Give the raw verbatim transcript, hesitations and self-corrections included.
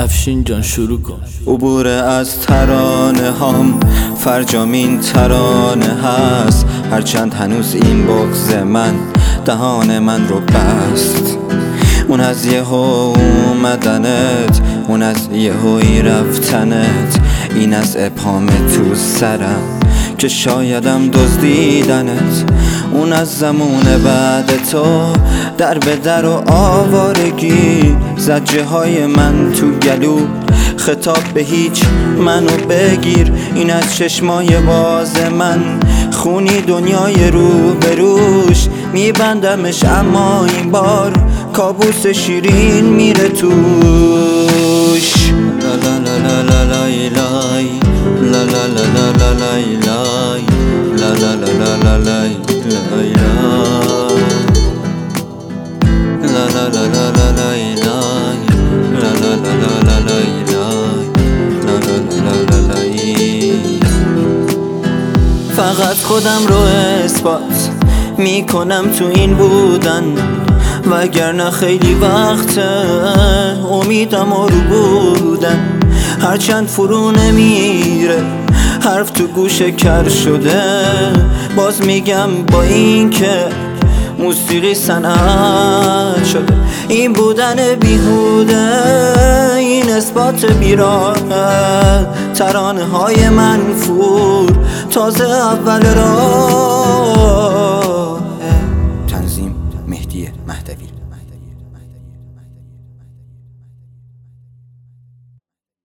افشین جان شروع کن. عبور از ترانه هام فرجامین ترانه هست، هرچند هنوز این بغض من دهان من رو بست. اون از یهو اومدنت، اون از یهویی رفتنت، این از ابهام تو سرم که شایدم دزدیدنت. اون از زمان بعد تو در به در و آوارگی، زجه های من تو گلو خطاب به هیچ منو بگیر. این از چشمای باز من خونی دنیای رو به روش میبندمش، اما این بار کابوس شیرین میره توش. لا لا لا لا لا لای لای لا لا لا لا لا لای لای لا لا لا لا لا لای لای لا لا لا لا لا لای لای لا لا لا لا لا لای لای لا لا لا لا لای. فقط خودم رو اثبات میکنم تو این بودن، وگرنه خیلی وقت امیدم رو بودن. هرچند فرو نمیره حرف تو گوش کر شده، باز میگم با این که موسیقی صنعت شده. این بودن بیهوده، این اثبات بیراه، ترانه های منفور تازه اول راه.